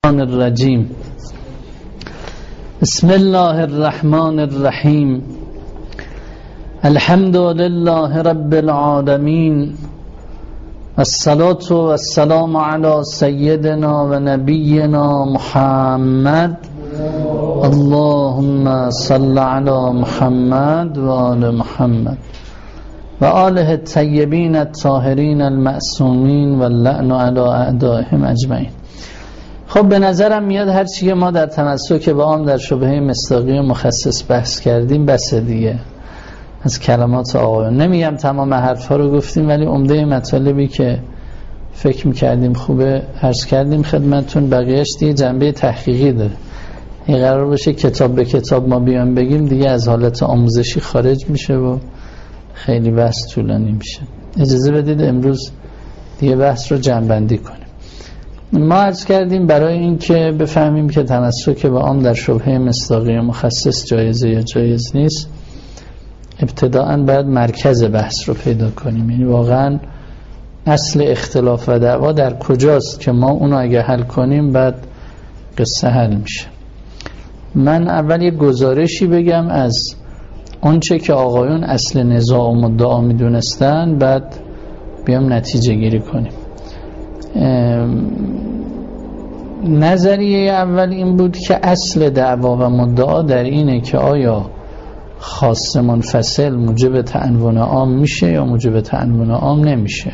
الرجیم. بسم الله الرحمن الرحیم. الحمد لله رب العالمین، الصلاة والسلام علی سیدنا و نبینا محمد. اللهم صل علی محمد و آل محمد و آله الطیبین الطاهرین المعصومین و اللعن علی اعدائهم اجمعین. خب به نظرم میاد هر چی که ما در تمسک به عام در شبهه مصداقی مخصص بحث کردیم بسه دیگه. از کلمات آقایون نمیگم تمام حرفا رو گفتیم، ولی عمده مطالبی که فکر میکردیم خوبه عرض کردیم خدمتتون. بقیهش دیگه جنبه تحقیقی داره. این قرار باشه کتاب به کتاب ما بیان بگیم دیگه از حالت آموزشی خارج میشه و خیلی بحث طولانی میشه. اجازه بدید امروز دیگه بحث رو جمع‌بندی کنیم. ما عرض کردیم برای این که بفهمیم که تمسک به عام در شبهه مصداقی مخصص جایزه یا جایز نیست، ابتداءً باید مرکز بحث رو پیدا کنیم. یعنی واقعاً اصل اختلاف و دعوا در کجاست که ما اونو اگه حل کنیم بعد قصه حل میشه. من اول یه گزارشی بگم از اونچه که آقایون اصل نزاع و مدعا میدونستن، بعد بیام نتیجه گیری کنیم. نظریه اول این بود که اصل دعوا و مدعا در اینه که آیا خاص منفصل موجب تعنون عام میشه یا موجب تعنون عام نمیشه.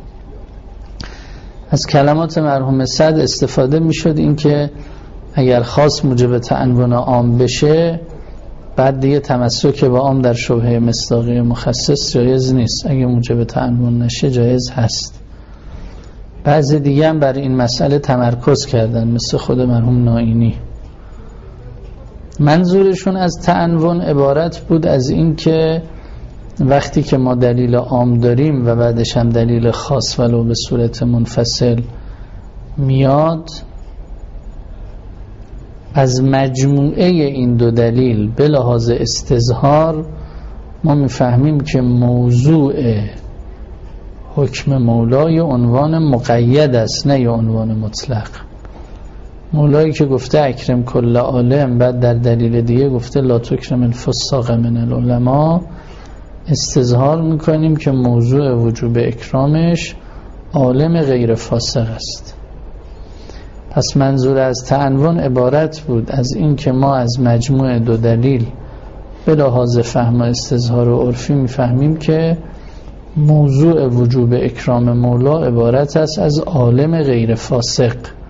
از کلمات مرحوم سعد استفاده میشد این که اگر خاص موجب تعنون عام بشه بعد دیگه تمسک به عام در شبهه مصداقی مخصص جایز نیست، اگه موجب تعنون نشه جایز هست. بعضی دیگه هم برای این مسئله تمرکز کردن، مثل خود مرحوم نائینی. منظورشون از تعنون عبارت بود از این که وقتی که ما دلیل عام داریم و بعدش هم دلیل خاص ولو به صورت منفصل میاد، از مجموعه این دو دلیل به لحاظ استظهار ما میفهمیم که موضوع حکم مولای عنوان مقید است، نه عنوان مطلق. مولایی که گفته اکرم کل عالم، بعد در دلیل دیگه گفته لا تکرم الفساق من العلماء، استظهار میکنیم که موضوع وجوب اکرامش عالم غیر فاسق است. پس منظور از تعنون عبارت بود از این که ما از مجموع دو دلیل به لحاظ فهم و استظهار و عرفی میفهمیم که موضوع وجوب اکرام مولا عبارت است از عالم غیر فاسق،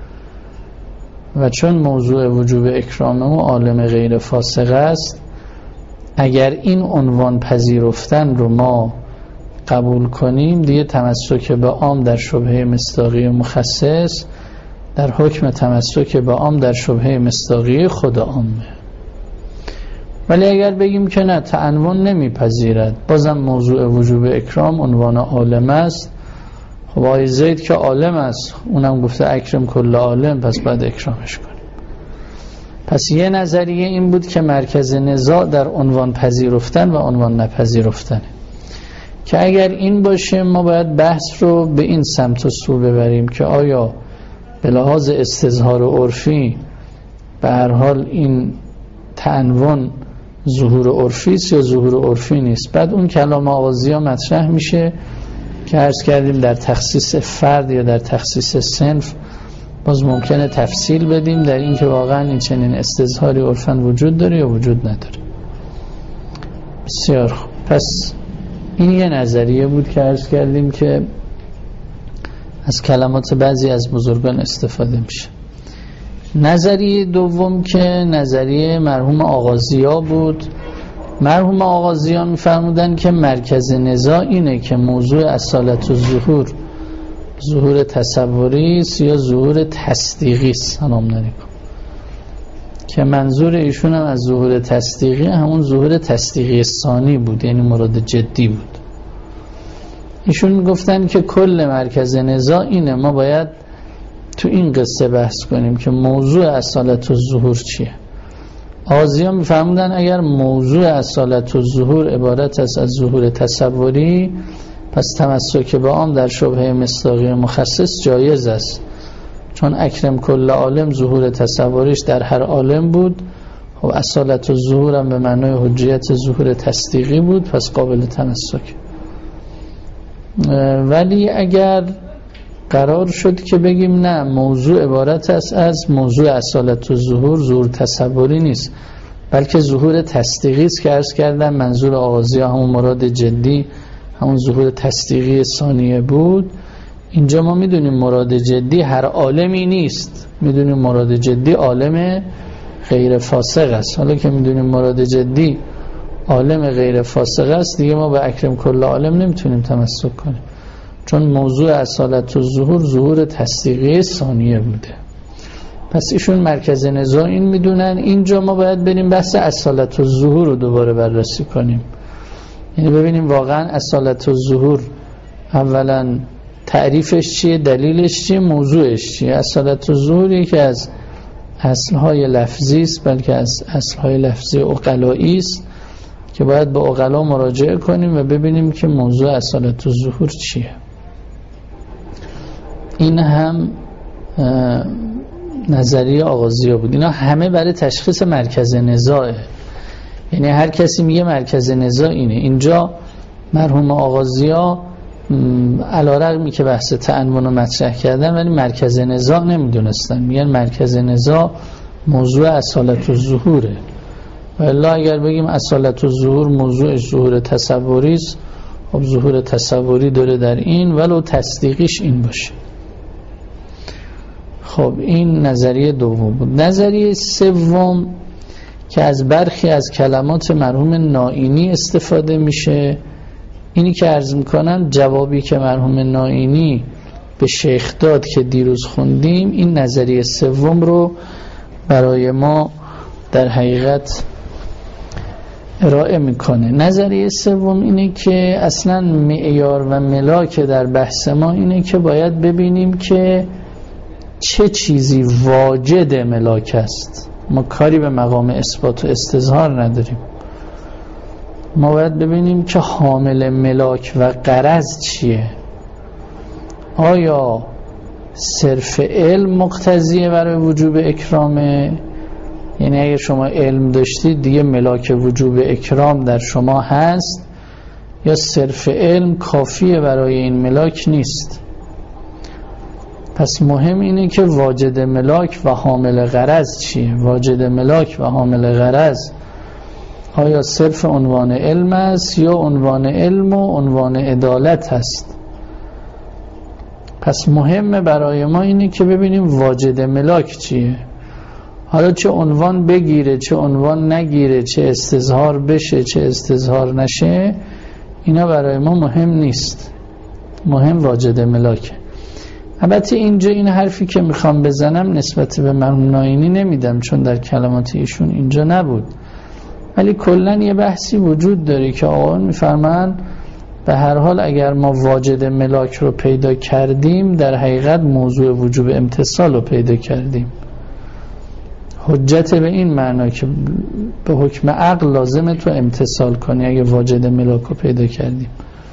و چون موضوع وجوب اکرام او عالم غیر فاسق است، اگر این عنوان پذیرفتن رو ما قبول کنیم دیگه تمسک به عام در شبهه مصداقی مخصص در حکم تمسک به عام در شبهه مصداقی خود عامه. ولی اگر بگیم که نه تعنون نمیپذیرد، بازم موضوع وجوب اکرام عنوان عالم است، خب آقای زید که عالم است، اونم گفته اکرم کل عالم، پس باید اکرامش کنیم. پس یه نظریه این بود که مرکز نزاع در عنوان پذیرفتن و عنوان نپذیرفتن، که اگر این باشه ما باید بحث رو به این سمت و سو ببریم که آیا به لحاظ استظهار و عرفی به هر حال این تعنون ظهور عرفی است یا ظهور عرفی نیست. بعد اون کلام آغازی ها مطرح میشه که عرض کردیم در تخصیص فرد یا در تخصیص صنف باز ممکنه تفصیل بدیم در این که واقعا این چنین استظهاری عرفاً وجود داره یا وجود نداره. بسیار خوب. پس این یه نظریه بود که عرض کردیم که از کلمات بعضی از بزرگان استفاده میشه. نظریه دوم که نظریه مرحوم آغازی‌ها بود. مرحوم آغازی‌ها می‌فرمودن که مرکز نزاع اینه که موضوع اصالت و ظهور تصوری است یا ظهور تصدیقی است. سلام علیکم. که منظور ایشون هم از ظهور تصدیقی همون ظهور تصدیقی ثانی بود، یعنی مراد جدی بود. ایشون میگفتن که کل مرکز نزاع اینه، ما باید تو این قصه بحث کنیم که موضوع اصالت و ظهور چیه. آغازی‌ها میفهمودن اگر موضوع اصالت و ظهور عبارت است از ظهور تصوری، پس تمسک به عام در شبهه مصداقی مخصص جایز است، چون اکرم کل عالم ظهور تصوریش در هر عالم بود، خب اصالت الظهور هم به معنای حجیت ظهور تصدیقی بود، پس قابل تمسک. ولی اگر قرار شد که بگیم نه، موضوع عبارت است از موضوع اصالت الظهور، ظهور تصوری نیست بلکه ظهور تصدیقی است که عرض کردم منظور آغازی همون مراد جدی همون ظهور تصدیقی ثانیه بود. اینجا ما میدونیم مراد جدی هر عالمی نیست، میدونیم مراد جدی عالم غیر فاسق است. حالا که میدونیم مراد جدی عالم غیر فاسق است، دیگه ما به اکرم کل عالم نمیتونیم تمسک کنیم، چون موضوع اصالت الظهور ظهور تصدیقی ثانیه بوده. پس ایشون مرکز نزاع این میدونن. اینجا ما باید بریم بحث اصالت الظهور رو دوباره بررسی کنیم، یعنی ببینیم واقعا اصالت الظهور اولا تعریفش چیه، دلیلش چیه، موضوعش چیه. اصالت الظهور یکی از اصلهای لفظی است، بلکه از اصلهای لفظی عقلایی است که باید به عقلا مراجعه کنیم و ببینیم که موضوع اصالت الظهور چیه. این هم نظریه آغازیه بود. اینا همه برای تشخیص مرکز نزاعه، یعنی هر کسی میگه مرکز نزاع اینه. اینجا مرحوم آغازی‌ها علی‌رغمی که بحث تعنون رو مطرح کردن ولی مرکز نزاع نمیدونستن، میگن مرکز نزاع موضوع اصالت الظهوره. والا اگر بگیم اصالت الظهور موضوعش ظهور تصوری است، خب ظهور تصوری داره در این، ولو تصدیقیش این باشه. خب این نظریه دوم بود. نظریه سوم که از برخی از کلمات مرحوم نائینی استفاده میشه، اینی که عرض میکنم جوابی که مرحوم نائینی به شیخ داد که دیروز خوندیم، این نظریه سوم رو برای ما در حقیقت ارائه میکنه. نظریه سوم اینه که اصلا معیار و ملاک در بحث ما اینه که باید ببینیم که چه چیزی واجد ملاک است. ما کاری به مقام اثبات و استظهار نداریم، ما باید ببینیم که حامل ملاک و غرض چیه. آیا صرف علم مقتضیه برای وجوب اکرامه؟ یعنی اگه شما علم داشتید دیگه ملاک وجوب اکرام در شما هست، یا صرف علم کافیه برای این ملاک نیست؟ پس مهم اینه که واجد ملاک و حامل غرض چیه. واجد ملاک و حامل غرض آیا صرف عنوان علم است یا عنوان علم و عنوان عدالت هست؟ پس مهمه برای ما اینه که ببینیم واجد ملاک چیه. حالا چه عنوان بگیره چه عنوان نگیره، چه استظهار بشه چه استظهار نشه، اینا برای ما مهم نیست، مهم واجد ملاکه. البته اینجا این حرفی که میخوام بزنم نسبت به مرحوم نائینی نمیدم چون در کلمات ایشون اینجا نبود، ولی کلن یه بحثی وجود داره که آقایان میفرمایند به هر حال اگر ما واجد ملاک رو پیدا کردیم در حقیقت موضوع وجوب امتصال رو پیدا کردیم. حجت به این معنا که به حکم عقل لازمه تو امتصال کنی اگه واجد ملاک رو پیدا کردیم.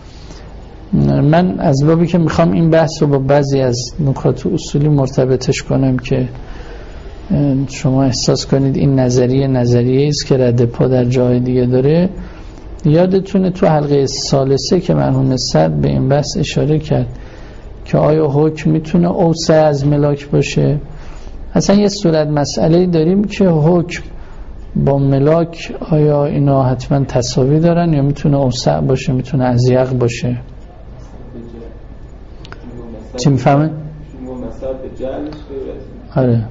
من از بابی که میخوام این بحث رو با بعضی از نکات اصولی مرتبطش کنم که شما احساس کنید این نظریه است که رد پا در جای دیگه داره. یادتونه تو حلقه ثالثه که مرحوم صدر به این بحث اشاره کرد که آیا حکم میتونه اوسع از ملاک باشه؟ اصلا یه صورت مسئله داریم که حکم با ملاک آیا اینا حتما تساوی دارن یا میتونه اوسع باشه میتونه اضیق باشه؟ چی میفهمه؟ آره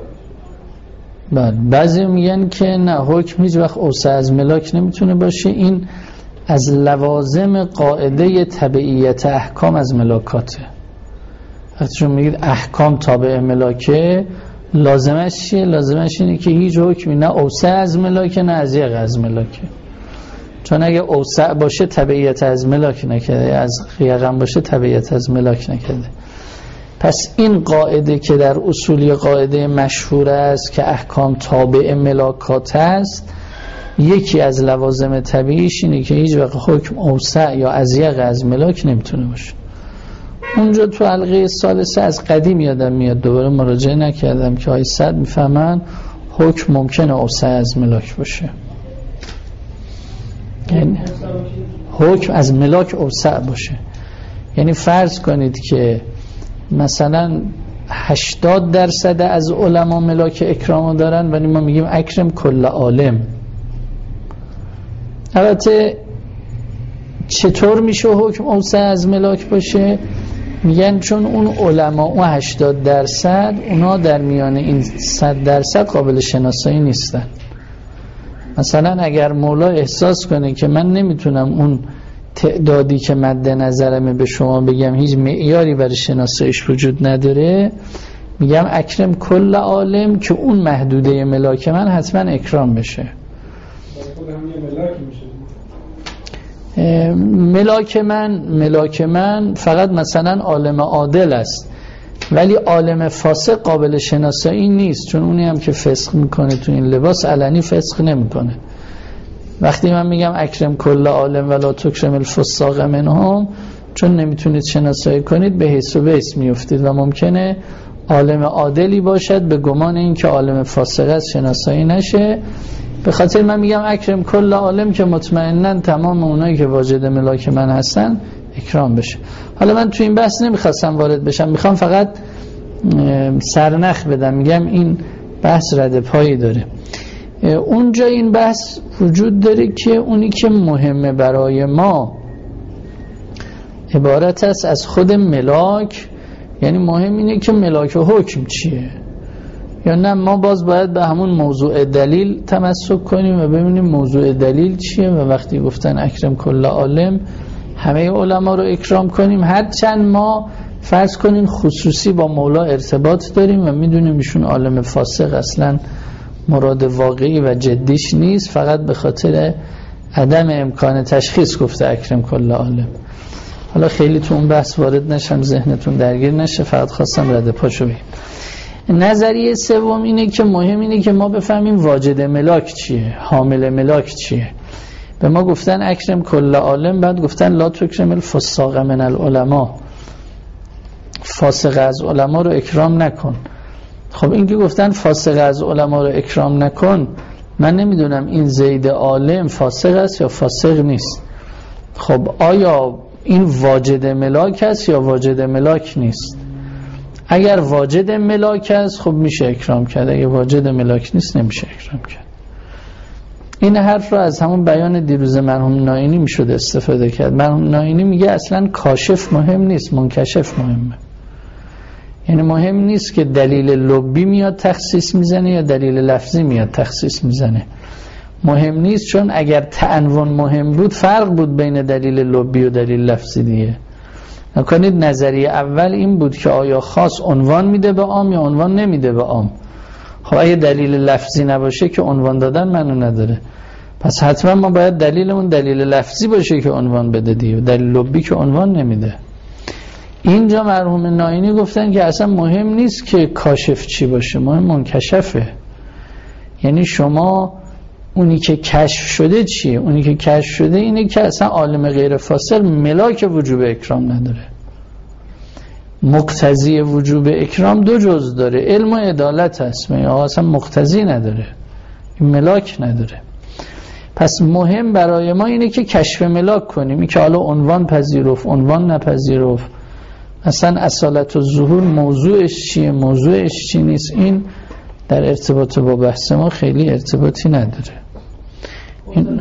بعضی میگن که نه حکم هیچ وقت اوسع از ملاک نمیتونه باشه. این از لوازم قاعده تبعیت احکام از ملاکاته. وقتی شما میگید احکام تابع ملاکه لازمش چیه؟ لازمش اینه که هیچ حکمی نه اوسع از ملاکه نه اضیق از ملاکه، چون اگه اوسع باشه تبعیت از ملاک نکرده، از یقم باشه تبعیت از ملاک نکرده. پس این قاعده که در اصولی قاعده مشهور است که احکام تابع ملاکات است، یکی از لوازم طبیعیش اینه که هیچ وقت حکم اوسع یا اضیق از ملاک نمیتونه باشه. اونجا تو حلقه ثالثه از قدیم یادم میاد، دوباره مراجعه نکردم که آقای سعد میفهمن حکم ممکنه اوسع از ملاک باشه، یعنی حکم از ملاک اوسع باشه. یعنی فرض کنید که مثلا 80% از علما ملاک اکرامو دارن، ولی ما میگیم اکرم کل عالم. البته چطور میشه حکم اوسع از ملاک باشه؟ میگن چون اون علما اون 80% اونا در میان این 100% قابل شناسایی نیستن. مثلا اگر مولا احساس کنه که من نمیتونم اون تعدادی که مد نظرمه به شما بگم، هیچ معیاری برای شناساییش وجود نداره، میگم اکرم کل عالم که اون محدوده ملاک من حتما اکرام بشه. ملاک من فقط مثلا عالم عادل است، ولی عالم فاسق قابل شناسایی نیست، چون اونی هم که فسق میکنه تو این لباس علنی فسق نمیکنه. وقتی من میگم اکرم کل عالم ولا تکرم الفساق منهم، چون نمیتونید شناسایی کنید به حیث و بیس میفتید و ممکنه عالم عادلی باشد به گمان این که عالم فاسق است شناسایی نشه. به خاطر من میگم اکرم کل عالم که مطمئناً تمام اونایی که واجد ملاک من هستن اکرام بشه. حالا من تو این بحث نمیخواستم وارد بشم، میخوام فقط سرنخ بدم، میگم این بحث رد پایی داره. اونجا این بحث وجود داره که اونی که مهمه برای ما عبارت است از خود ملاک، یعنی مهم اینه که ملاک و حکم چیه، یا نه ما باز باید به همون موضوع دلیل تمسک کنیم و ببینیم موضوع دلیل چیه و وقتی گفتن اکرم کل عالم همه علما رو اکرام کنیم، هرچند ما فرض کنیم خصوصی با مولا ارتباط داریم و میدونیم ایشون عالم فاسق اصلا مراد واقعی و جدیش نیست، فقط به خاطر عدم امکان تشخیص گفته اکرم کل عالم. حالا خیلی تو اون بحث وارد نشم، ذهنتون درگیر نشه، فقط خواستم رد پاشو بگم. نظریه سوم اینه که مهم اینه که ما بفهمیم واجد ملاک چیه، حامل ملاک چیه. به ما گفتن اکرم کل عالم، بعد گفتن لا تکرم الفساق من العلماء، فاسق از علما رو اکرام نکن. خب این که گفتن فاسق از علما رو اکرام نکن، من نمیدونم این زید عالم فاسق است یا فاسق نیست. خب آیا این واجد ملاک است یا واجد ملاک نیست؟ اگر واجد ملاک است خب میشه اکرام کرد، اگر واجد ملاک نیست نمیشه اکرام کرد. این حرف رو از همون بیان دیروز مرحوم ناینی میشد استفاده کرد. مرحوم ناینی میگه اصلا کاشف مهم نیست، منکشف مهمه. یعنی مهم نیست که دلیل لبی میاد تخصیص میزنه یا دلیل لفظی میاد تخصیص میزنه، مهم نیست، چون اگر تعنون مهم بود فرق بود بین دلیل لبی و دلیل لفظی دیگه. نکنید نظریه اول این بود که آیا خاص عنوان میده به عام یا عنوان نمیده به عام. خب اگه دلیل لفظی نباشه که عنوان دادن منو نداره، پس حتما ما باید دلیلمون دلیل لفظی باشه که عنوان بده دیگه، دلیل لبی که عنوان نمیده. اینجا مرحوم ناینی گفتن که اصلا مهم نیست که کاشف چی باشه، مهم منکشفه. یعنی شما اونی که کشف شده چیه؟ اونی که کشف شده اینه که اصلا عالم غیر فاسق ملاک وجوب اکرام نداره. مقتضی وجوب اکرام دو جز داره، علم و عدالت هست، اصلا مقتضی نداره، ملاک نداره. پس مهم برای ما اینه که کشف ملاک کنیم، این که حالا عنوان پذیرفت عنوان نپذیرفت، اصلا اصالت و ظهور موضوعش چیه موضوعش چی نیست، این در ارتباط با بحث ما خیلی ارتباطی نداره. این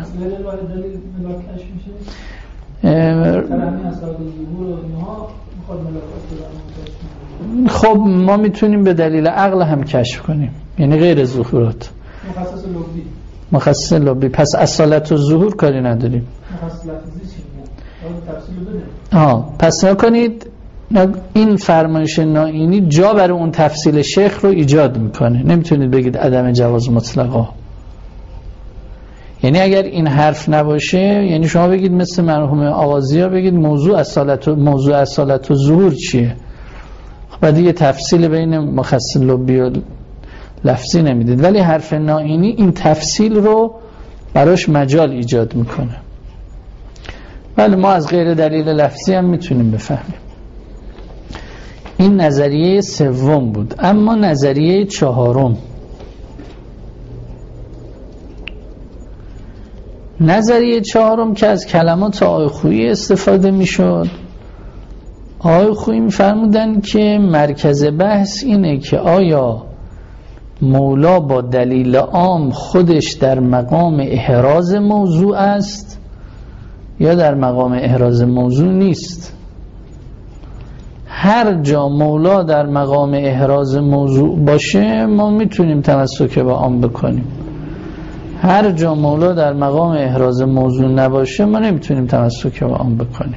خب ما میتونیم به دلیل عقل هم کشف کنیم، یعنی غیر ظهورات مخصص لبی. پس اصالت و ظهور کاری نداریم. پس نکنید این فرمایش ناینی جا برای اون تفصیل شیخ رو ایجاد میکنه، نمیتونید بگید عدم جواز مطلقا. یعنی اگر این حرف نباشه، یعنی شما بگید مثل مرحوم آغازی ها بگید موضوع اصالت و ظهور چیه، بعد یه تفصیل بین مخصص لبی و لفظی نمیدید. ولی حرف ناینی این تفصیل رو براش مجال ایجاد میکنه. ولی ما از غیر دلیل لفظی هم میتونیم بفهمیم. این نظریه سوم بود. اما نظریه چهارم، نظریه چهارم که از کلمات آقای خویی استفاده می شد، آقای خویی می فرمودن که مرکز بحث اینه که آیا مولا با دلیل عام خودش در مقام احراز موضوع است یا در مقام احراز موضوع نیست. هر جا مولا در مقام احراز موضوع باشه ما میتونیم تمسک به عام بکنیم، هر جا مولا در مقام احراز موضوع نباشه ما نمیتونیم تمسک به عام بکنیم.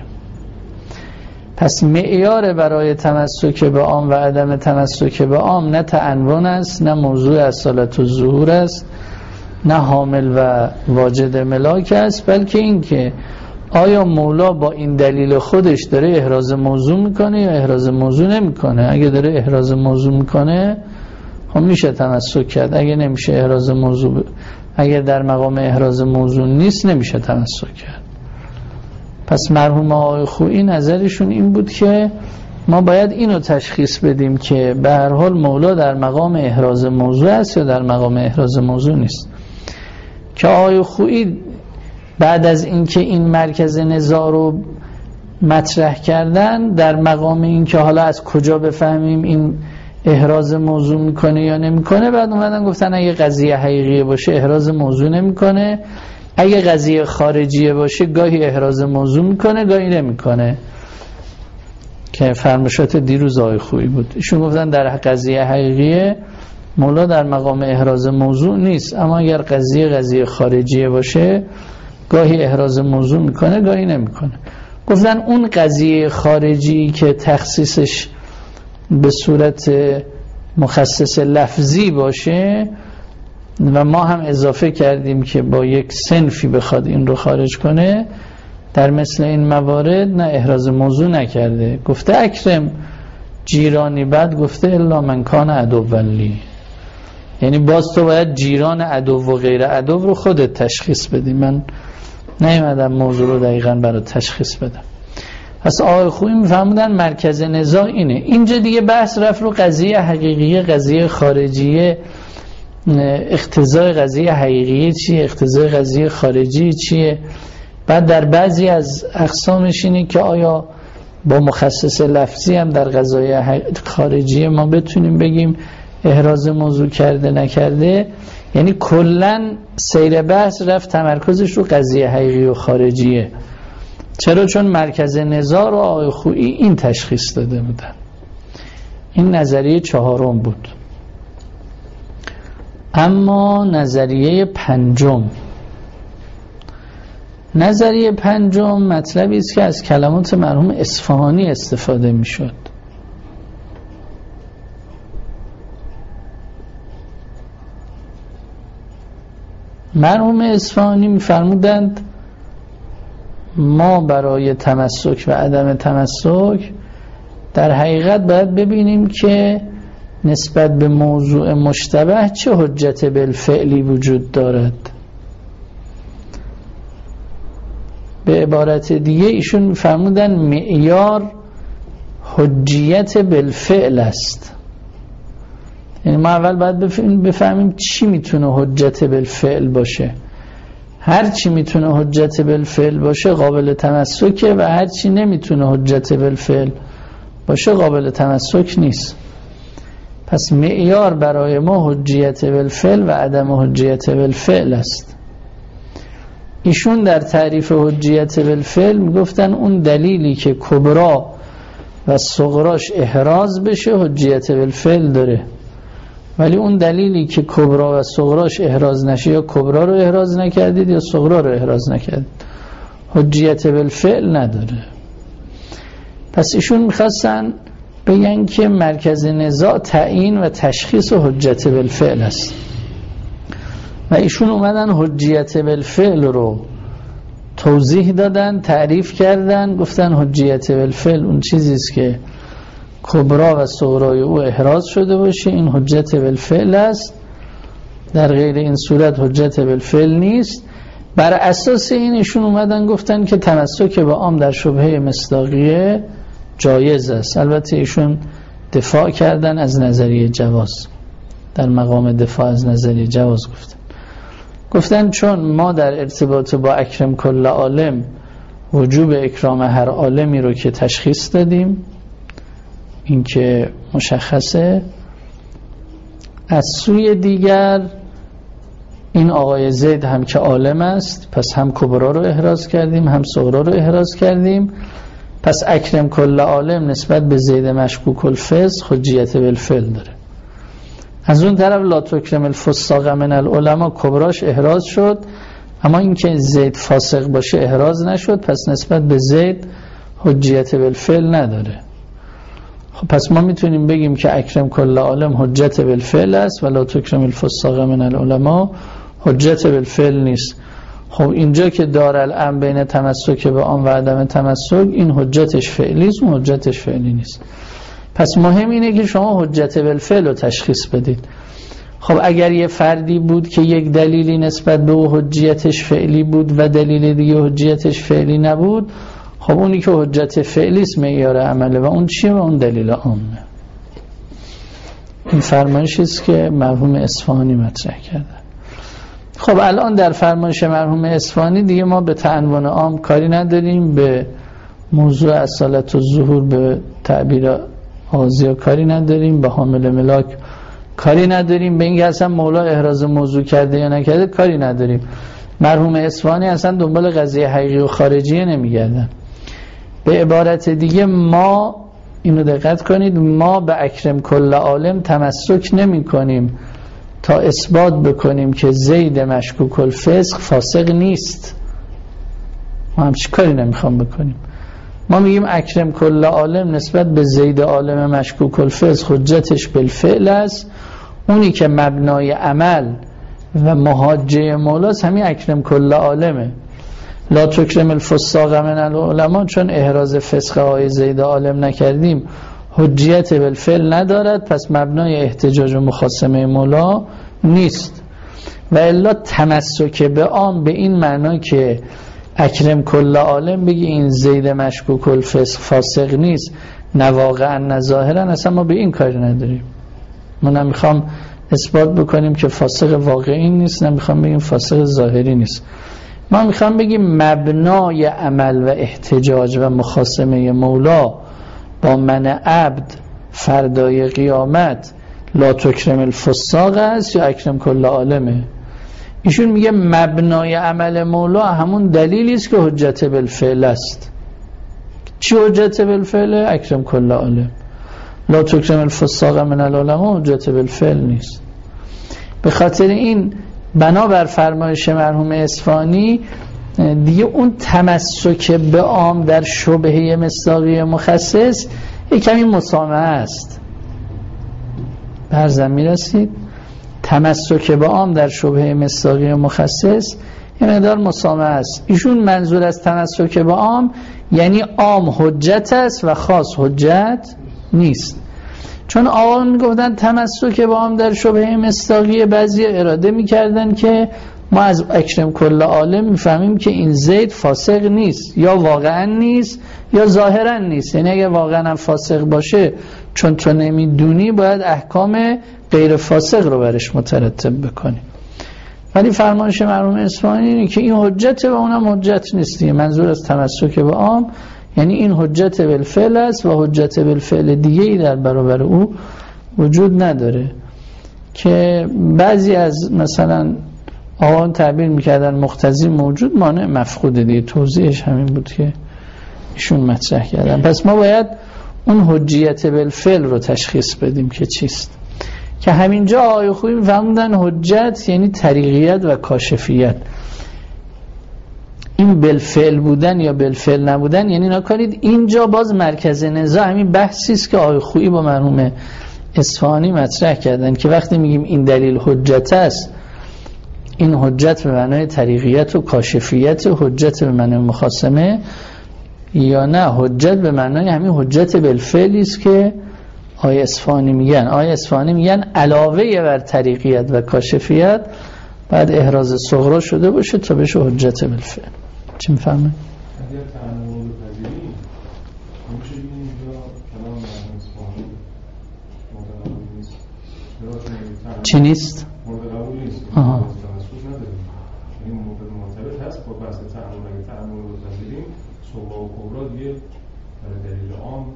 پس معیار برای تمسک به عام و عدم تمسک به عام نه تعنون است، نه موضوع اصالت و ظهور است، نه حامل و واجد ملاک است، بلکه این که آیا مولا با این دلیل خودش داره احراز موضوع میکنه یا احراز موضوع نمیکنه. اگه داره احراز موضوع میکنه خب میشه تمسک کرد، اگه نمیشه احراز موضوع، اگه در مقام احراز موضوع نیست نمیشه تمسک کرد. پس مرحوم آقای خویی نظرشون این بود که ما باید اینو تشخیص بدیم که به هر حال مولا در مقام احراز موضوع است یا در مقام احراز موضوع نیست. که آقای خویی بعد از اینکه این مرکز نزاع رو مطرح کردن در مقام این که حالا از کجا بفهمیم این احراز موضوع میکنه یا نمیکنه، بعد اومدن گفتن اگه قضیه حقیقیه باشه احراز موضوع نمیکنه، اگه قضیه خارجیه باشه گاهی احراز موضوع میکنه گاهی نمیکنه، که فرمایشات دیروز آقای خویی بود. ایشون گفتن در قضیه حقیقیه مولا در مقام احراز موضوع نیست، اما اگر قضیه خارجیه باشه گاهی احراز موضوع میکنه گاهی نمیکنه. گفتن اون قضیه خارجی که تخصیصش به صورت مخصص لفظی باشه و ما هم اضافه کردیم که با یک صنفی بخواد این رو خارج کنه، در مثل این موارد نه احراز موضوع نکرده. گفته اکرم جیرانی، بعد گفته الا من کان عدو لی، یعنی باز تو باید جیران عدو و غیر عدو رو خودت تشخیص بدی، من نیومدم موضوع رو دقیقاً برای تشخیص بدم. پس آقای خویی میفهمودن مرکز نزاع اینه. اینجا دیگه بحث رفت رو قضیه حقیقیه، قضیه خارجیه، اقتضای قضیه حقیقیه چیه، اقتضای قضیه خارجی چیه. بعد در بعضی از اقسامش اینه که آیا با مخصص لفظی هم در قضایای خارجیه ما بتونیم بگیم احراز موضوع کرده نکرده. یعنی کلن سیر بحث رفت تمرکزش رو قضیه حقیقی و خارجیه. چرا؟ چون مرکز نزاع رو آقای خویی این تشخیص داده بودن. این نظریه چهارم بود. اما نظریه پنجم، نظریه پنجم مطلبی است که از کلمات مرحوم اصفهانی استفاده می شد. مرحوم اصفهانی می فرمودند ما برای تمسک و عدم تمسک در حقیقت باید ببینیم که نسبت به موضوع مشتبه چه حجت بالفعلی وجود دارد. به عبارت دیگه ایشون می‌فرمودن معیار حجیت بالفعل است. یعنی ما اول باید بفهمیم چی میتونه حجت بالفعل باشه. هر چی میتونه حجت بالفعل باشه قابل تمسکه و هر چی نمیتونه حجت بالفعل باشه قابل تمسک نیست. پس معیار برای ما حجیت بالفعل و عدم حجیت بالفعل است. ایشون در تعریف حجیت بالفعل میگفتن اون دلیلی که کبرا و صغراش احراز بشه حجیت بالفعل داره، ولی اون دلیلی که کبرا و صغراش احراز نشه، یا کبرا رو احراز نکردید یا صغرا رو احراز نکردید، حجیت بالفعل نداره. پس ایشون میخواستن بگن که مرکز نزاع تعیین و تشخیص حجت بالفعل است و ایشون اومدن حجیت بالفعل رو توضیح دادن، تعریف کردن، گفتن حجیت بالفعل اون چیزی است که کبرا و صغرای او احراز شده باشه، این حجت بالفعل است، در غیر این صورت حجت بالفعل نیست. بر اساس این ایشون اومدن گفتن که تمسک به عام در شبهه مصداقیه جایز است. البته ایشون دفاع کردن از نظریه جواز، در مقام دفاع از نظریه جواز گفتن چون ما در ارتباط با اکرم کل عالم وجوب اکرام هر عالمی رو که تشخیص دادیم، این که مشخصه، از سوی دیگر این آقای زید هم که عالم است، پس هم کبرا رو احراز کردیم هم صغرا رو احراز کردیم، پس اکرم کل عالم نسبت به زید مشکوک الفسق حجیت بالفعل داره. از اون طرف لا تکرم الفساق من العلماء کبراش احراز شد، اما اینکه زید فاسق باشه احراز نشد، پس نسبت به زید حجیت بالفعل نداره. خب پس ما میتونیم بگیم که اکرم کل عالم حجت بالفعل است و لا تکرم الفساق من العلماء حجت بالفعل نیست. خب اینجا که دارالامر بین تمسک به عام و عدم تمسک، این حجتش فعلی است، اون حجتش فعلی نیست. پس مهم اینه که شما حجت بالفعل رو تشخیص بدید. خب اگر یه فردی بود که یک دلیلی نسبت به او حجیتش فعلی بود و دلیل دیگه حجیتش فعلی نبود، خب اونی که حجت فعلی است معیار عمله و اون چیه؟ و اون دلیل عامه. این فرمایشی است که مرحوم اصفهانی مطرح کرده. خب الان در فرمایش مرحوم اصفهانی دیگه ما به تعنوان عام کاری نداریم، به موضوع اصالت و ظهور به تعبیر آزیا کاری نداریم، به حامل ملاک کاری نداریم، به اینکه اصلا مولا احراز موضوع کرده یا نکرده کاری نداریم. مرحوم اصفهانی اصلا دنبال قضیه حقیقی و خارجیه نمیگردن. به عبارت دیگه ما، اینو دقت کنید، ما به اکرم کل عالم تمسک نمی کنیم تا اثبات بکنیم که زید مشکوک الفسق فاسق نیست. ما همچی کاری نمیخوام بکنیم. ما میگیم اکرم کل عالم نسبت به زید عالم مشکوک الفسق حجتش بالفعل است، اونی که مبنای عمل و محاجه مولاست همین اکرم کل عالمه. لا تکرم الفساق من العلماء، چون احراز فسق های زید عالم نکردیم حجیت بالفعل ندارد، پس مبنای احتجاج و مخاصمه مولا نیست. و الا تمسک به عام به این معنا که اکرم کل عالم بگی این زید مشکوک الفسق فاسق نیست، نه واقعا نه ظاهرا، اصلا ما به این کاری نداریم. ما نمیخوام اثبات بکنیم که فاسق واقعی نیست، نمیخوام بگیم فاسق ظاهری نیست. ما میخوام بگیم مبنای عمل و احتجاج و مخاصمه مولا با من عبد فردای قیامت لا تکرم الفساق است یا اکرم کل عالمه. ایشون میگه مبنای عمل مولا همون دلیلی است که حجت بالفعل است. چی حجت بالفعل؟ اکرم کل عالم. لا تکرم الفساق من العلماء حجت بالفعل نیست. به خاطر این بنابر فرمایش مرحوم اصفهانی دیگه اون تمسک به عام در شبهه مصداقی مخصص یک کمی مسامحه است. برزن میرسید تمسک به عام در شبهه مصداقی مخصص یه مقدار مسامحه است. ایشون منظور از تمسک به عام یعنی عام حجت است و خاص حجت نیست. چون آقایان میگفتن تمسک به عام در شبهه مصداقی، بعضی اراده میکردن که ما از اکرم کل عالم میفهمیم که این زید فاسق نیست، یا واقعا نیست یا ظاهرا نیست. یعنی اگه واقعا فاسق باشه چون تو نمیدونی باید احکام غیر فاسق رو برش مترتب بکنی. ولی فرمایش مرحوم اصفهانی اینه که این حجت و اونم حجت نیست. منظور از تمسک به عام یعنی این حجت بالفعل است و حجت بالفعل دیگه ای در برابر او وجود نداره، که بعضی از مثلا آقایان تعبیر میکردن مقتضی موجود مانع مفقود دیگه. توضیحش همین بود که ایشون مطرح کردن. پس ما باید اون حجیت بالفعل رو تشخیص بدیم که چیست، که همینجا آقای خوبی میفهموندن حجت یعنی طریقیت و کاشفیت. این بالفعل بودن یا بالفعل نبودن یعنی نکنید اینجا باز مرکز نزاع همین بحثی است که آقای خویی با مرحوم اصفهانی مطرح کردن، که وقتی میگیم این دلیل حجت است، این حجت به معنای طریقیت و کاشفیت، حجت به معنای مخاصمه، یا نه حجت به معنای همین حجت بالفعلی است که آقای اصفهانی میگن. آقای اصفهانی میگن علاوه بر طریقیت و کاشفیت بعد احراز صغرا شده باشه تا بشه حجت بالفعل. چی میفهمه؟ اگر تعامل پذیری میشه اینجا کلام اصفهانی چی نیست؟ مورد قبول نیست. تناسخ نداریم. این مورد مرتبط هست با بحث تعامل. اگه تعامل رو بپذیریم صغرا و کبرا دیگه برای دلیل عام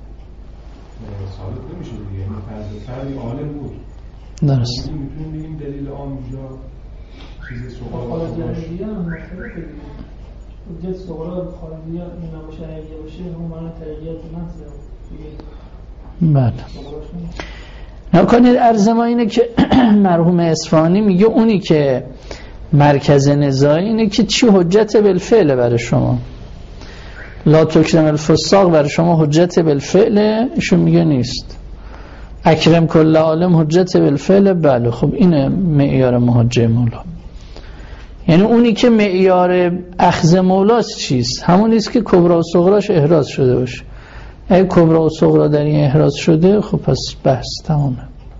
ثابت نمیشه دیگه. یعنی فردی عالم بود. درست. میتونیم بگیم دلیل عام اینجا چیز صغرا و کبرا جد صغرا خارجیه اینا باشه اگه باشه اون معنی تغییرات محضه دیگه. بله. نکنید عرض ما اینه که مرحوم اصفهانی میگه اونی که مرکز نزاع اینه که چی حجت بالفعل برای شما. لا تکرم الفساق برای شما حجت بالفعل، ایشون میگه نیست. اکرم کل عالم حجت بالفعل، بله. خب اینه معیار محجه مولا. یعنی اونی که معیار اخذ مولاست چیست؟ همونیست که کبرا و صغراش احراز شده باشه. اگه کبرا و صغرا در این احراز شده خب پس بحث تمامه.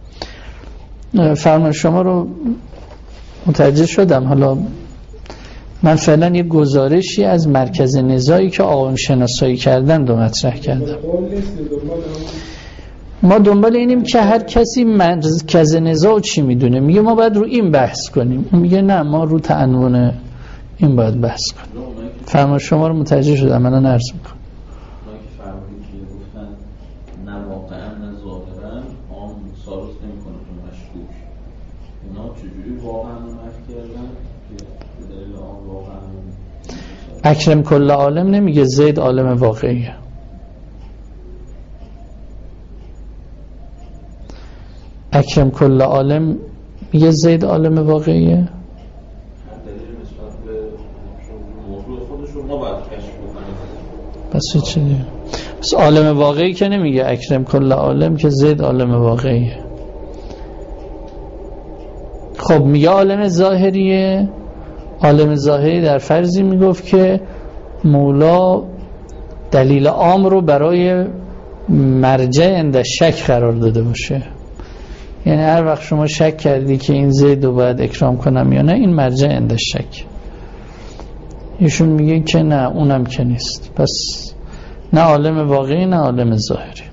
فرمان شما رو متوجه شدم. حالا من فعلا یه گزارشی از مرکز نزاعی که آقایون شناسایی کردن رو مطرح کردم. ما دنبال اینیم که هر کسی مرکز نزاع چی میدونه. میگه ما باید رو این بحث کنیم، اون میگه نه ما رو تعنون این باید بحث کنیم. فرمان شما رو متوجه شدم. من عرض میکنم نه واقعا نه ظاهرا عام ثابت نمیکنه تو مشکوک. اونا چجوری واقعا نفی کردن که به دلیل عام واقعا اکرم کل عالم نمیگه زید عالم واقعیه. اکرم کل عالم میگه زید عالم واقعیه. دلیل نسبت به موضوع خودش رو ما باید کشف بکنیم. بس چی دیگه؟ بس عالم واقعی که نمیگه اکرم کل عالم که زید عالم واقعیه. خب میگه عالم ظاهریه. عالم ظاهری در فرضی میگفت که مولا دلیل عام رو برای مرجع اند شک قرار داده باشه. یعنی هر وقت شما شک کردی که این زید رو باید اکرام کنم یا نه، این مرجع اند شک. ایشون میگه که نه، اونم که نیست. پس نه عالم واقعی نه عالم ظاهری.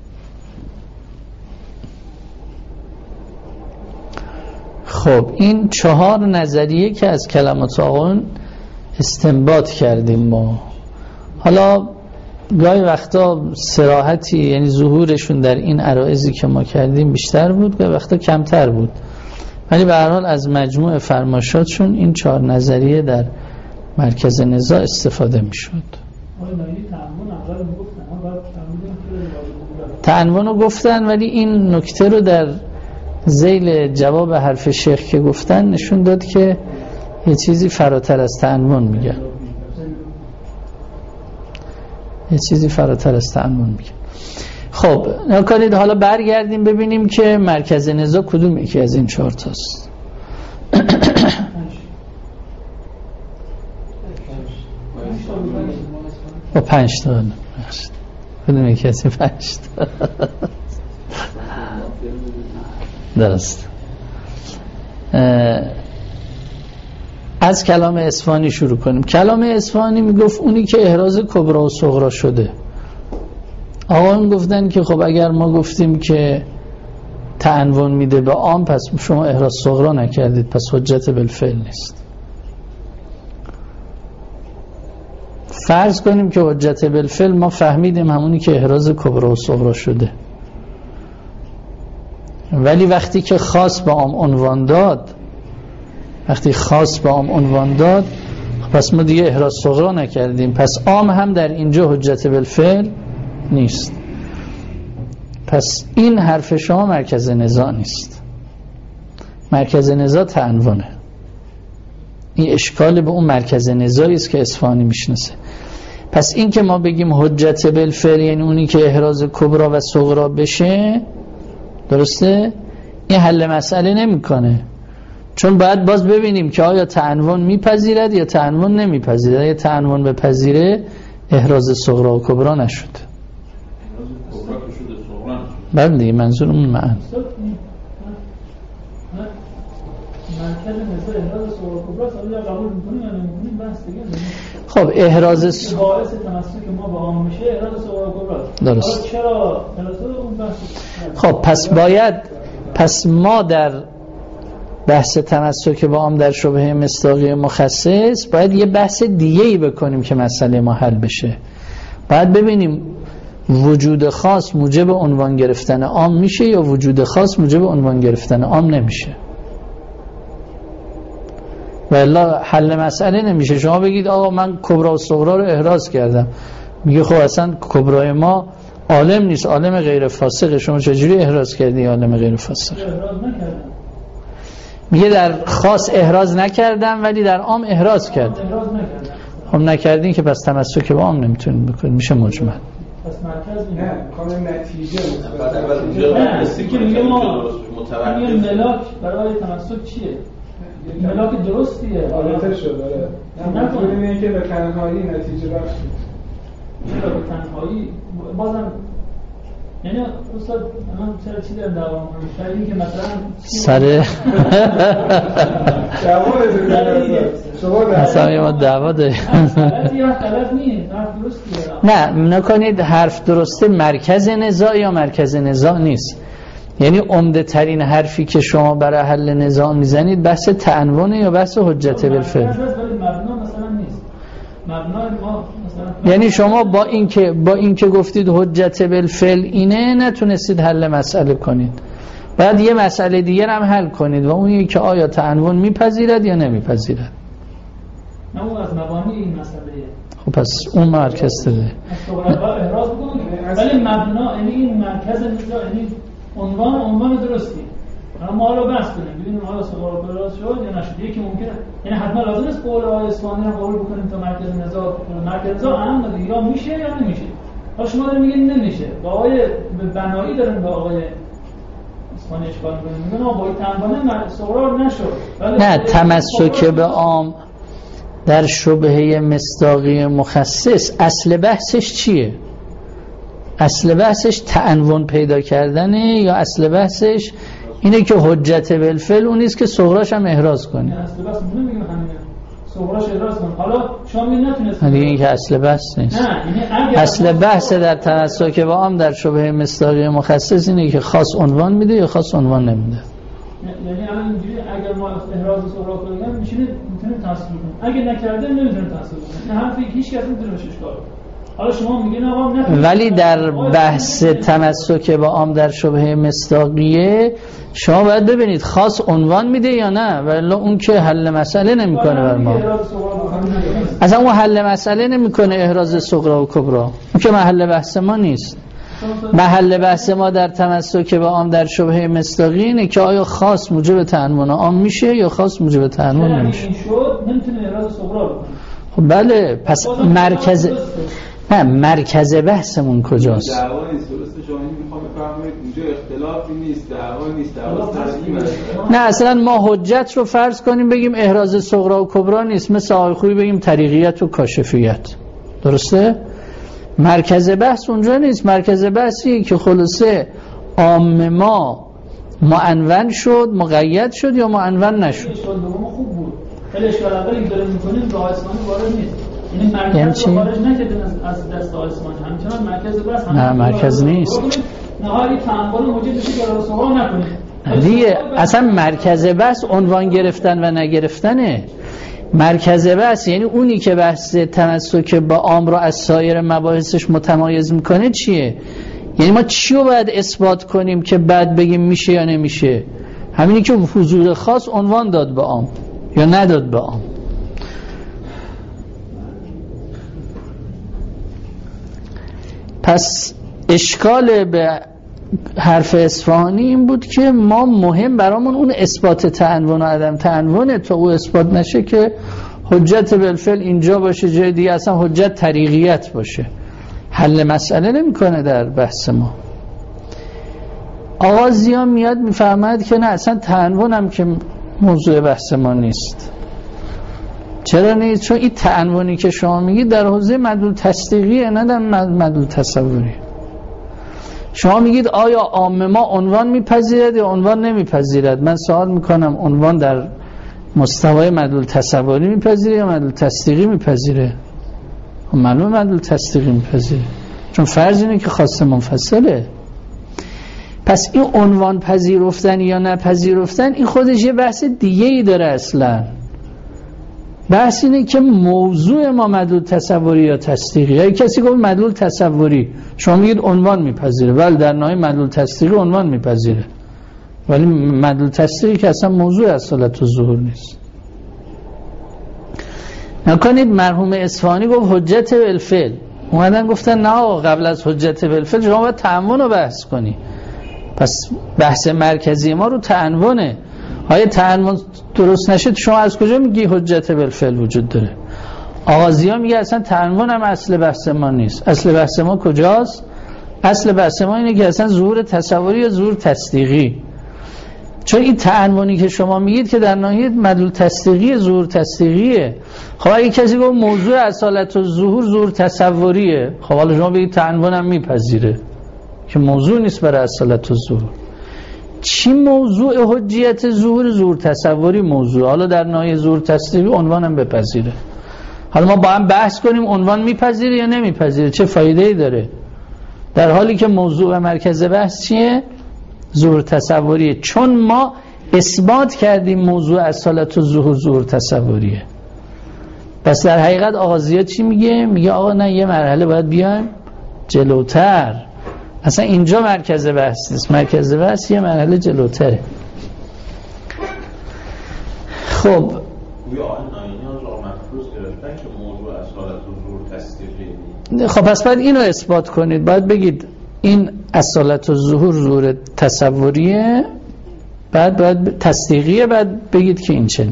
خب این 4 نظریه که از کلمات آقایون استنباط کردیم ما. حالا گاهی وقتا صراحتی یعنی ظهورشون در این عرائضی که ما کردیم بیشتر بود، گاهی وقتا کمتر بود، ولی به هر حال از مجموع فرمایشاتشون این 4 نظریه در مرکز نزاع استفاده میشد. تعنون رو گفتن، ولی این نکته رو در ذیل جواب حرف شیخ که گفتن نشون داد که یه چیزی فراتر از تعنون میگه. یه چیزی فراتر از تعنون میگه. خب نکنید حالا برگردیم ببینیم که مرکز نزاع کدوم یکی از این 4 تاست. با 5 تا کدوم یکی از این 5 تا درست. از کلام اصفهانی شروع کنیم. کلام اصفهانی میگفت اونی که احراز کبرا و صغرا شده. آقایون گفتن که خب اگر ما گفتیم که تعنون میده به عام، پس شما احراز صغرا نکردید، پس حجت بالفعل نیست. فرض کنیم که حجت بالفعل ما فهمیدیم همونی که احراز کبرا و صغرا شده، ولی وقتی که خاص به عام عنوان داد، پس ما دیگه احراز صغرا نکردیم، پس عام هم در اینجا حجت بالفعل نیست. پس این حرف شما مرکز نزاع نیست. مرکز نزاع تعنونه. این اشکال به اون مرکز نزاعی است که اصفهانی میشناسه. پس این که ما بگیم حجت بالفعل یعنی اونی که احراز کبرا و صغرا بشه، درسته؟ این حل مسئله نمیکنه، چون باید باز ببینیم که آیا تعنون میپذیرد یا تعنون نمیپذیرد. یا تعنون بپذیره احراز صغرا و کبرا نشد. بله دیگه منظورم اون معنی. خب احراز باعث تمسک ما با عام میشه احراز صغرا و کبرا. درست. چرا اون بحث؟ خب پس ما در بحث تمسک با عام در شبهه مصداقی مخصص باید یه بحث دیگه‌ای بکنیم که مسئله ما حل بشه. باید ببینیم وجود خاص موجب عنوان گرفتن عام میشه یا وجود خاص موجب عنوان گرفتن عام نمیشه. و الا حل مسئله نمیشه. شما بگید آقا من کبرا و صغرا رو احراز کردم، میگه خب اصلا کبرای ما عالم نیست، عالم غیر فاسقه، شما چجوری احراز کردی عالم غیر فاسق؟ میگه در خاص احراز نکردم ولی در عام احراز کردم. خب نکردین که پس تمسک به عام نمیتونید بکنید، میشه مجمل. پس مرکز نه کار نتیجه نه که میگه ما همین ملاک برای تمسک چیه؟ ملاک درستیه حالت شد. نه مطمئن اینه که به تنهایی نتیجه بخشید. چرا به تنهایی بازم یعنی استاد من چرا چی دارم دعوا می‌کنم؟ شاید این که مثلا سر مثلا ما دعوا داریم. غلط نیست، حرف درستیه. نه نکنید حرف درسته مرکز نزاع یا مرکز نزاع نیست. یعنی عمده ترین حرفی که شما برای حل نزاع میزنید بحث تعنونه یا بحث حجت بالفعل. مبنا مثلا نیست. مبنا ما مثلا یعنی شما با اینکه گفتید حجت بالفعل اینه نتونستید حل مسئله کنید. بعد یه مسئله دیگر هم حل کنید و اون که آیا تعنون میپذیرد یا نمیپذیرد. نه اون از مبانی این مسئله. خب پس اون مرکز داده. احراز بکنید. ولی مبنا یعنی این مرکز نزاع یعنی عنوان درستی. ما رو بحث کنیم ببینیم حالا سوال درست شد یا نشد. یکی ممکنه یعنی حتما لازم است قول آقای اصفهانی رو قبول بکنیم تا مرکز نزاع هم یا میشه یا نمیشه. حالا شما دارید میگید نمیشه. با آقای بنایی دارن با آقای اصفهانی اشکال میکنیم. میگن ما با این تنبانه سوال نشد. نه تمسک به عام در شبهه مصداقی مخصص اصل بحثش چیه؟ اصل بحثش تعنون پیدا کردنه یا اصل بحثش اینه که حجت بالفعل اون نیست که صغراش هم احراز کنی؟ اصل بحث نمیگم همینه. صغراش احراز کن. حالا شما نتونید دیگه این که اصل بحث نیست. اصل بحث در تمسک با عام در شبهه مصداقی مخصص اینه که خاص عنوان میده یا خاص عنوان نمیده. یعنی الان اینجوری اگر ما احراز صغرا کنیم میتونیم تصویر کنیم. اگه نکرده نمیتونیم تصویر کنیم. نه حرفی هیچ کس نمیتونه بهش اشکال کنه. حالا شما میگین آقا نه. ولی در بحث تمسک با عام در شبهه مصداقیه شما باید ببینید خاص عنوان میده یا نه، ولی اون که حل مسئله نمیکنه بر ما. اصلا اون حل مسئله نمیکنه احراز صغرا و کبرا. اون که محل بحث ما نیست. محل بحث ما در تمسک با عام در شبهه مصداقی اینه که آیا خاص موجب تعنون عام میشه یا خاص موجب تعنون نمیشه. این شد نمیتونه احراز صغرا بکنه. خب بله پس مرکز بحثمون کجاست؟ دعوا نیست. درسته شما میخوام بفرمایید اینجا اختلافی نیست، دعوا نیست، دعوا ترجیح. نه اصلا ما حجت رو فرض کنیم بگیم احراز صغرا و کبرا نیست، مثل آقای خویی بگیم طریقیت و کاشفیت. درسته؟ مرکز بحث اونجا نیست. مرکز بحثی که خلاصه عام ما معنون شد، مقید شد یا معنون نشد. اشکال دوم خوب بود. خیلی اشکال اولی داره میکنیم با آسمانی وارد نیست. یعنی مرکز رو خارج نکردن از دست آسمان. همچنان مرکز بحث نه مرکز نیست. نهایی تعامل موجود بشه که رو سوال نکنید. دیگه اصلا مرکز بحث عنوان گرفتن و نگرفتنه. مرکز بحث یعنی اونی که بحث تمسک با عام رو از سایر مباحثش متمایز میکنه چیه؟ یعنی ما چی رو باید اثبات کنیم که بعد بگیم میشه یا نمیشه؟ همینی که حضور خاص عنوان داد به عام یا نداد به عام. پس اشکال به حرف اصفهانی این بود که ما مهم برامون اون اثبات تعنون و عدم تعنونه، تا او اثبات نشه که حجت بالفعل اینجا باشه جای دیگه اصلا حجت طریقیت باشه، حل مسئله نمیکنه در بحث ما. آغازی میاد میفهمد که نه اصلا تعنون هم که موضوع بحث ما نیست. چرا نیست؟ چون این تعنونی که شما میگید در حوزه مدلول تصدیقیه نه در مدلول تصوری. شما میگید آیا عام ما عنوان میپذیرد یا عنوان نمیپذیرد؟ من سوال میکنم عنوان در مستوای مدلول تصوری میپذیره یا مدلول تصدیقی میپذیره؟ معلومه مدلول تصدیقی میپذیره، چون فرض اینه که خاص منفصله. پس این عنوان پذیرفتن یا نپذیرفتن این خودش یه بحث دیگه ای داره. اصلا بحث اینه که موضوع ما مدلول تصوری یا تصدیقی. یا کسی گفت مدلول تصوری، شما میگید عنوان میپذیره، ولی در نهایت مدلول تصدیقی عنوان میپذیره، ولی مدلول تصدیقی که اصلا موضوع اصالت و ظهور نیست. نکنید مرحوم اصفهانی گفت حجت بالفعل، اومدن گفتن نه قبل از حجت بالفعل شما باید تعنون رو بحث کنی. پس بحث مرکزی ما رو تعنونه. های تعنون درست نشد شما از کجا میگی حجت بالفعل وجود داره؟ آغازی ها میگه اصلا تعنون هم اصل بحث ما نیست. اصل بحث ما کجاست؟ اصل بحث ما اینه که اصلا ظهور تصوری یا ظهور تصدیقی. چون این تعنونی که شما میگید که در نهایت مدلول تصدیقی ظهور تصدیقیه. خب اگه کسی گفت موضوع اصالت و ظهور ظهور تصوریه، خب حالا شما بگید تعنون هم میپذیره که موضوع نیست برای اصالت و ظهور. چی موضوع حجیت ظهور؟ ظهور تصوری موضوع. حالا در نهایت ظهور تصدیقی عنوان هم بپذیره. حالا ما با هم بحث کنیم عنوان میپذیره یا نمیپذیره، چه فایده‌ای داره؟ در حالی که موضوع و مرکز بحث چیه؟ ظهور تصوریه. چون ما اثبات کردیم موضوع اصالت و ظهور ظهور تصوریه. پس در حقیقت آغازیات چی میگه؟ میگه آقا نه، یه مرحله باید بیایم جلوتر. اصلا اینجا مرکز بحث نیست، مرکز بحث یه مرحله جلوتره. خب گویا آنلاینی ها را مفروض گرفتن که موضوع اصالت و ظهور تصدیقی. خب پس باید اینو اثبات کنید. باید بگید این اصالت و ظهور ظهور تصوریه، بعد باید تصدیقیه، بعد بگید که این چنینه.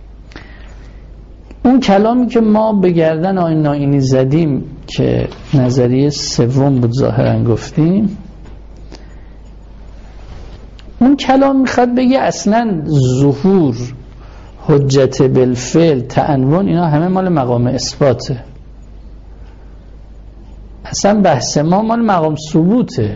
اون کلامی که ما به گردن آقای نائینی زدیم که نظریه سوم بود ظاهرا گفتیم، اون کلام میخواد بگه اصلا ظهور، حجت بالفعل، تعنون، اینا همه مال مقام اثباته. اصلا بحث ما مال مقام ثبوته.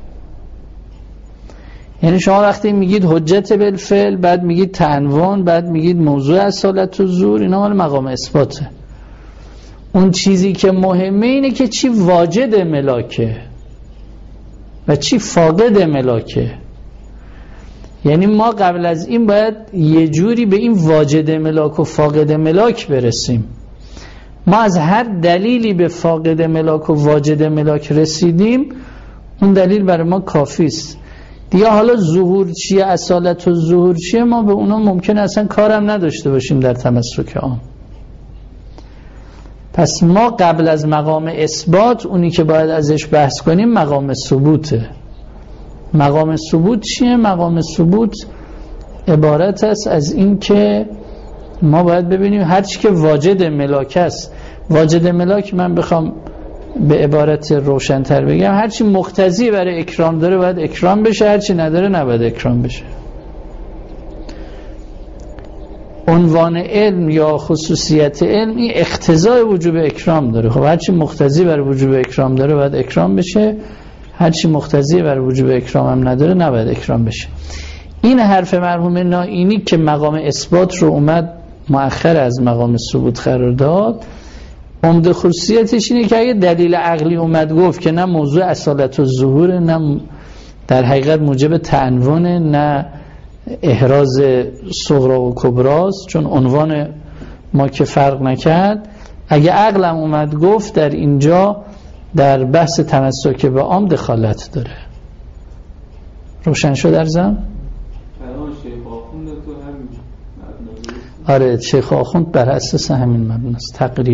یعنی شما وقتی میگید حجت بالفعل، بعد میگید تعنون، بعد میگید موضوع اصالت و ظهور، اینا مال مقام اثباته. اون چیزی که مهمه اینه که چی واجد ملاکه و چی فاقد ملاکه. یعنی ما قبل از این باید یه جوری به این واجد ملاک و فاقد ملاک برسیم. ما از هر دلیلی به فاقد ملاک و واجد ملاک رسیدیم، اون دلیل برای ما کافی است دیگه. حالا ظهور چیه، اصالت و ظهور چیه، ما به اونا ممکن اصلا کارم نداشته باشیم در تمسک عام. پس ما قبل از مقام اثبات اونی که باید ازش بحث کنیم مقام ثبوته. مقام ثبوت چیه؟ مقام ثبوت عبارت است از این که ما باید ببینیم هرچی که واجد ملاک است. واجد ملاک من بخوام به عبارت روشن‌تر بگم، هرچی مقتضی برای اکرام داره باید اکرام بشه، هرچی نداره نباید اکرام بشه. عنوان علم یا خصوصیت علم این اقتضای وجوب اکرام داره. خب هرچی مقتضی برای وجوب اکرام داره باید اکرام بشه، هرچی مقتضی برای وجوب اکرام هم نداره نباید اکرام بشه. این حرف مرحوم نائینی که مقام اثبات رو اومد مؤخر از مقام ثبوت قرار داد، عمده خصوصیتش اینه که اگه دلیل عقلی اومد گفت که نه موضوع اصالت و ظهور، نه در حقیقت موجب تعنون، نه احراز صغرا و کبراست، چون عنوان ما که فرق نکرد، اگه عقلم اومد گفت در اینجا در بحث تمسک به عام دخالت داره. روشن شد ارزم؟ آره، شیخ آخوند بر اساس همین مبناست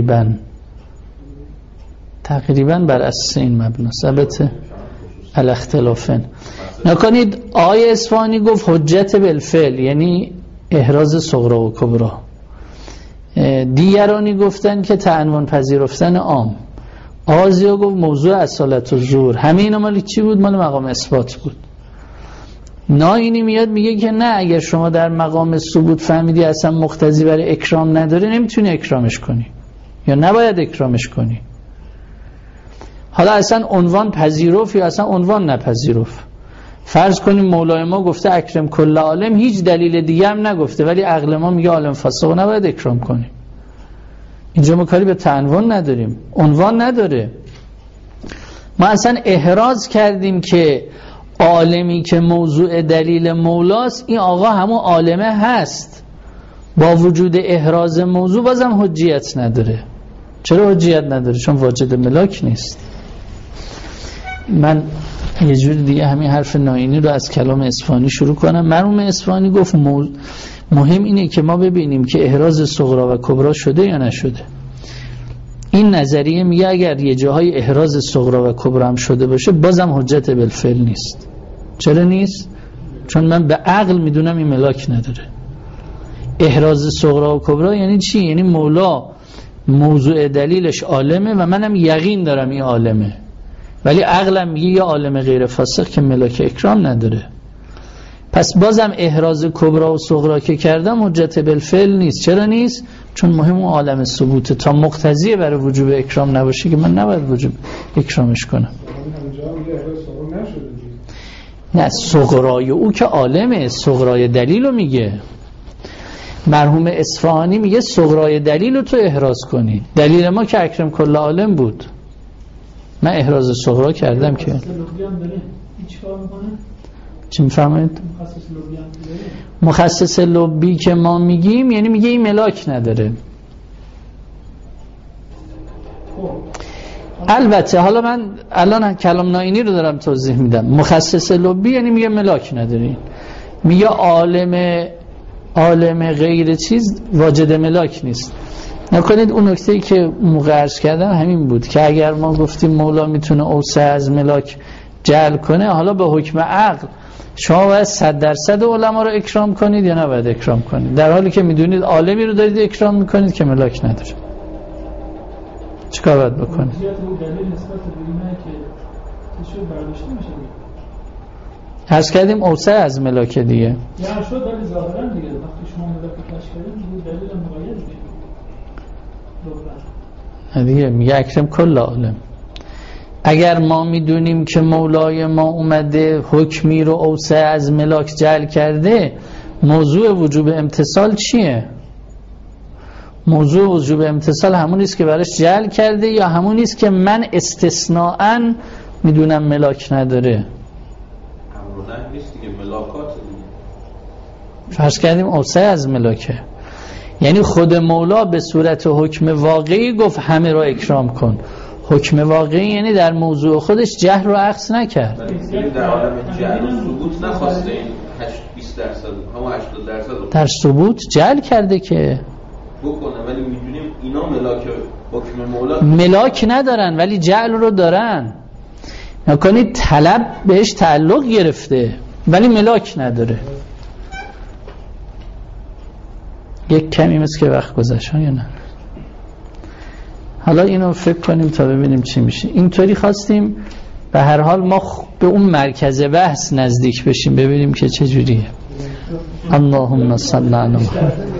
تقریبا بر اساس این مبناست. البته الاختلافن نکنید. آقای اصفهانی گفت حجت بالفعل یعنی احراز صغرا و کبرا. دیگرانی گفتن که تعنون پذیرفتن عام. آغازی‌ها گفت موضوع اصالت و ظهور. همه اینا مال چی بود؟ مال مقام اثبات بود. نائینی میاد میگه که نه، اگر شما در مقام ثبوت فهمیدی اصلا مقتضی برای اکرام نداره، نمیتونی اکرامش کنی یا نباید اکرامش کنی. حالا اصلا عنوان پذیرفت یا اصلا عنوان نپذیرفت. فرض کنیم مولای ما گفته اکرم کل عالم، هیچ دلیل دیگه هم نگفته، ولی عقل ما میگه عالم فاسق نباید اکرام کنیم. اینجا ما کاری به تعنون نداریم، عنوان نداره. ما اصلا احراز کردیم که عالمی که موضوع دلیل مولاست، این آقا همون عالمه هست، با وجود احراز موضوع بازم حجیت نداره. چرا حجیت نداره؟ چون واجد ملاک نیست. من یه جور دیگه همین حرف ناینی رو از کلام اصفهانی شروع کنم. مرحوم اصفهانی گفت مهم اینه که ما ببینیم که احراز صغرا و کبرا شده یا نشده. این نظریه میگه اگر یه جاهای احراز صغرا و کبرا هم شده باشه بازم حجت بالفعل نیست. چرا نیست؟ چون من به عقل میدونم این ملاک نداره. احراز صغرا و کبرا یعنی چی؟ یعنی مولا موضوع دلیلش عالمه و منم یقین دارم این عالمه، ولی عقلم میگه یه عالم غیر فاسق که ملاک اکرام نداره. پس بازم احراز کبرا و صغرا که کردم حجت بالفعل نیست. چرا نیست؟ چون مهم اون عالم ثبوته. تا مقتضی برای وجوب اکرام نباشه که من نباید وجوب اکرامش کنم. نه، صغرای او که عالمه، صغرای دلیل رو میگه. مرحوم اصفهانی میگه صغرای دلیل رو تو احراز کنی. دلیل ما که اکرم کل عالم بود. من احراز صغرا کردم که چی میفهمید؟ مخصص لبی که ما میگیم یعنی میگه این ملاک نداره. البته حالا من الان کلام ناینی رو دارم توضیح میدم. مخصص لبی یعنی میگه ملاک نداری، میگه عالم غیر چیز واجد ملاک نیست. نکنید اون نکته‌ای که مقررش کردم همین بود که اگر ما گفتیم مولا میتونه اوسع از ملاک جعل کنه، حالا به حکم عقل شما باید 100% علما رو اکرام کنید یا نباید اکرام کنید، در حالی که میدونید عالمی رو دارید اکرام میکنید که ملاک نداره. چیکار باید بکنید؟ عرض کردیم اوسع از ملاک دیگه. یا شد ولی ظاهرا دیگه وقتی شما ملاک کشف کردید بود دلیل مغایر دیگه میگه اکرم کل عالم. اگر ما میدونیم که مولای ما اومده حکمی رو اوسع از ملاک جعل کرده، موضوع وجوب امتصال چیه؟ موضوع وجوب امتصال همونیست که براش جعل کرده یا همونیست که من استثناءً میدونم ملاک نداره؟ همونه نیست دیگه، ملاکات دیگه. فرض کردیم اوسع از ملاکه، یعنی خود مولا به صورت حکم واقعی گفت همه را اکرام کن. حکم واقعی یعنی در موضوع خودش جهل رو عکس نکرد. ولی در عالم جهل و ثبوت نخواسته این 20% همون 80% در ثبوت جهل کرده که بکنه، ولی میدونیم اینا ملاک حکم مولا ملاک ندارن ولی جهل رو دارن. نکنید طلب بهش تعلق گرفته ولی ملاک نداره. یک کمی مثل که وقت گذشت یا نه؟ حالا اینو فکر کنیم تا ببینیم چی میشه. اینطوری خواستیم به هر حال ما به اون مرکز بحث نزدیک بشیم، ببینیم که چه جوریه. اللهم صل علی محمد.